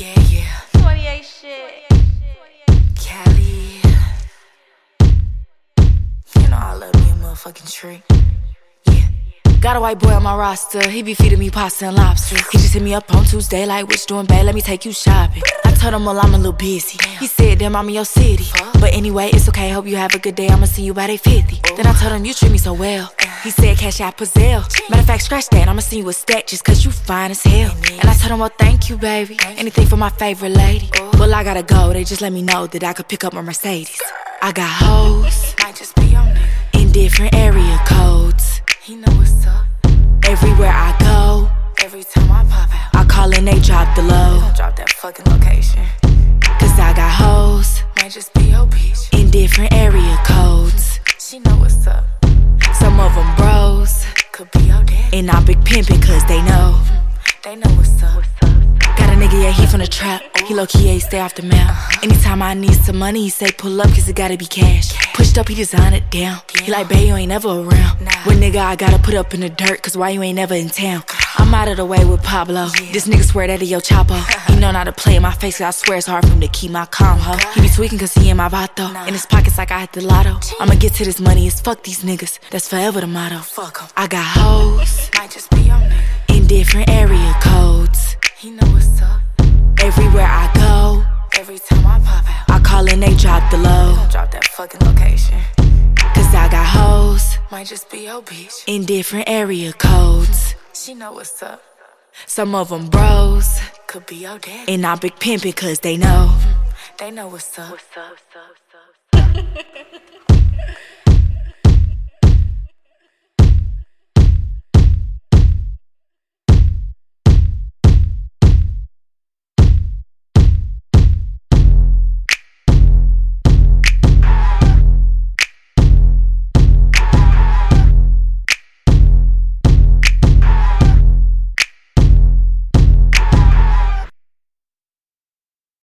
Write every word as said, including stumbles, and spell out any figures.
Yeah, yeah. twenty-eight shit. Cali. You know I love me a motherfucking treat. Yeah. Got a white boy on my roster, he be feeding me pasta and lobster. He just hit me up on Tuesday like, what you doing, babe? Let me take you shopping. I told him, well, I'm a little busy. He said, damn, I'm in your city. But anyway, it's okay, hope you have a good day, I'ma see you by day fifty. Then I told him, you treat me so well. He said, cash out Pazelle. Matter of fact, scratch that, I'ma see you a stack just cause you fine as hell. And I told him, well, thank you, baby. Anything for my favorite lady. Well, I gotta go, they just let me know that I could pick up my Mercedes. I got hoes, Might just be your nigga. in different area codes. He know what's up. Everywhere I go, Every time I pop out, I call and they drop the low. don't drop that fucking location. Cause I got hoes, Might just be your bitch. in different area codes. She know what's up. Some of them bros, Could be your daddy. and I big pimpin' cause they know. They know what's up. Got a nigga, yeah, he from the trap. He low-key, yeah, he stay off the map. Anytime I need some money, he say pull up cause it gotta be cash. Pushed up, he design it down. He like, babe, you ain't never around. When nigga, I gotta put up in the dirt cause why you ain't never in town? I'm out of the way with Pablo. This nigga swear that he yo Chapo. He know not to play in my face cause I swear it's hard for him to keep my calm, ho. He be tweaking cause he in my vato. In his pockets like I hit the lotto. I'ma get to this money, it's fuck these niggas. That's forever the motto. Fuck 'em. I got hoes, Might just be your nigga. in different area codes. He know what's up. Everywhere I go, Every time I pop out, I call and they drop the low. don't drop that fucking location. Cause I got hoes, Might just be your bitch. in different area codes. She know what's up. Some of them bros, Could be your daddy. and I big pimpin' cause they know. They know what's up. What's up, what's up, what's up?